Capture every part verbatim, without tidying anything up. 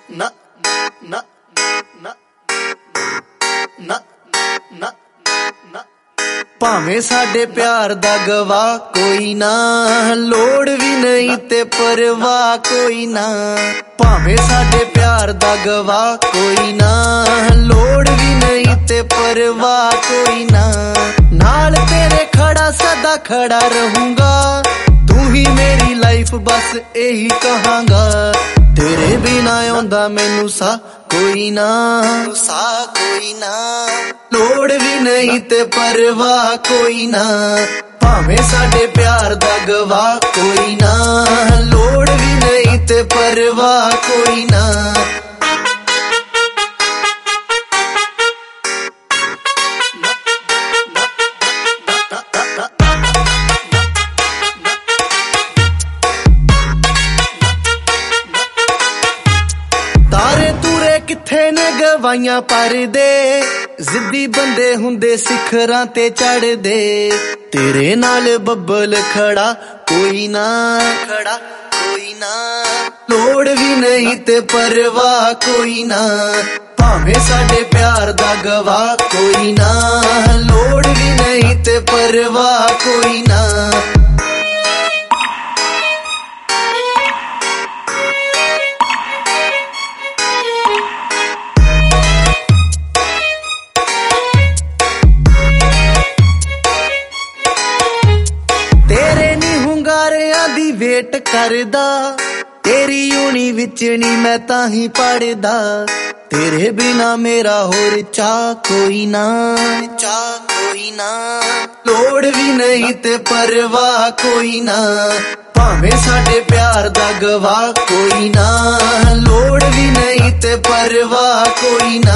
ਨਾ ਨਾ ਨਾ ਨਾ ਨਾ ਨਾ ਭਾਵੇਂ ਸਾਡੇ ਪਿਆਰ ਦਾ ਗਵਾਹ ਕੋਈ ਨਾ, ਲੋੜ ਵੀ ਨਹੀਂ ਤੇ ਪਰਵਾਹ ਕੋਈ ਨਾ। ਭਾਵੇਂ ਸਾਡੇ ਪਿਆਰ ਦਾ ਗਵਾਹ ਕੋਈ ਨਾ, ਲੋੜ ਵੀ ਨਹੀਂ ਤੇ ਪਰਵਾਹ ਕੋਈ ਨਾ। ਨਾਲ ਤੇਰੇ ਖੜਾ ਸਦਾ ਖੜਾ ਰਹੂੰਗਾ, ਤੂੰ ਹੀ ਮੇਰੀ ਲਾਈਫ ਬਸ ਇਹੀ ਕਹਾਂਗਾ। ਤੇਰੇ ਬਿਨਾ ਆਉਂਦਾ ਮੈਨੂੰ ਸਾਹ ਕੋਈ ਨਾ, ਸਾਹ ਕੋਈ ਨਾ। ਲੋੜ ਵੀ ਨਹੀਂ ਤੇ ਪਰਵਾਹ ਕੋਈ ਨਾ, ਭਾਵੇਂ ਸਾਡੇ ਪਿਆਰ ਦਾ ਗਵਾਹ ਕੋਈ ਨਾ, ਲੋੜ ਵੀ ਨਹੀਂ ਤੇ ਪਰਵਾਹ ਕੋਈ ਨਾ। ਤਾਰੇ ਤੂਰੇ ਕਿੱਥੇ ਨੇ ਗਵਾਈਆਂ ਪਰਦੇ, ਜ਼ਿੱਦੀ ਬੰਦੇ ਹੁੰਦੇ ਸਿਖਰਾਂ ਤੇ ਚੜਦੇ। ਤੇਰੇ ਨਾਲ ਬੱਬਲ ਖੜਾ ਕੋਈ ਨਾ, ਖੜਾ ਕੋਈ ਨਾ। ਲੋੜ ਵੀ ਨਹੀਂ ਤੇ ਪਰਵਾਹ ਕੋਈ ਨਾ, ਭਾਵੇਂ ਸਾਡੇ ਪਿਆਰ ਦਾ ਗਵਾਹ ਕੋਈ ਨਾ, ਲੋੜ ਵੀ ਨਹੀਂ ਤੇ ਪਰਵਾਹ ਕੋਈ ਨਾ। ਤੇਰੇ ਨੀ ਹੁੰਗਾਰਿਆਂ ਦੀ ਵੇਟ ਕਰਦਾ, ਤੇਰੀ ਯੂਨੀ ਵਿੱਚ ਨੀ ਮੈਂ ਤਾਂ ਹੀ ਪੜਦਾ। ਤੇਰੇ ਬਿਨਾ ਮੇਰਾ ਹੋਰ ਚਾਹ ਕੋਈ ਨਾ, ਚਾਹ ਕੋਈ ਨਾ। ਲੋੜ ਵੀ ਨਹੀਂ ਤੇ ਪਰਵਾਹ ਕੋਈ ਨਾ, ਭਾਵੇਂ ਸਾਡੇ ਪਿਆਰ ਦਾ ਗਵਾਹ ਕੋਈ ਨਾ, ਲੋੜ ਵੀ ਨਹੀਂ ਤੇ ਪਰਵਾਹ ਕੋਈ ਨਾ।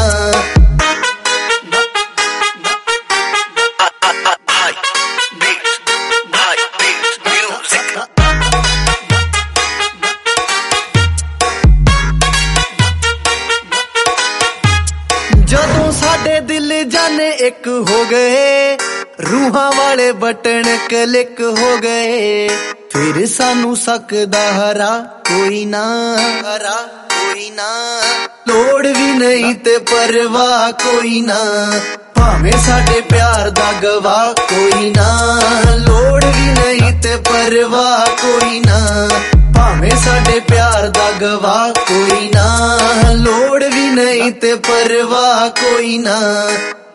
ਜਦੋਂ ਸਾਡੇ ਦਿਲ ਜਾਨੇ ਇੱਕ ਹੋ ਗਏ, ਰੂਹਾਂ ਵਾਲੇ ਬਟਨ ਕਲਿੱਕ ਹੋ ਗਏ। ਫਿਰ ਸਾਨੂੰ ਸਕਦਾ ਹਰਾ ਕੋਈ ਨਾ, ਹਰਾ ਕੋਈ ਨਾ। ਲੋੜ ਵੀ ਨਹੀਂ ਤੇ ਪਰਵਾਹ ਕੋਈ ਨਾ, ਭਾਵੇਂ ਸਾਡੇ ਪਿਆਰ ਦਾ ਗਵਾਹ ਕੋਈ ਨਾ, ਲੋੜ ਵੀ ਨਹੀਂ ਤੇ ਪਰਵਾਹ ਕੋਈ ਨਾ। ਭਾਵੇਂ ਸਾਡੇ ਪਿਆਰ ਦਾ ਗਵਾਹ ਕੋਈ ਨਾ, ਲੋੜ ਵੀ ਨਹੀਂ ਤੇ ਪਰਵਾਹ ਕੋਈ ਨਾ।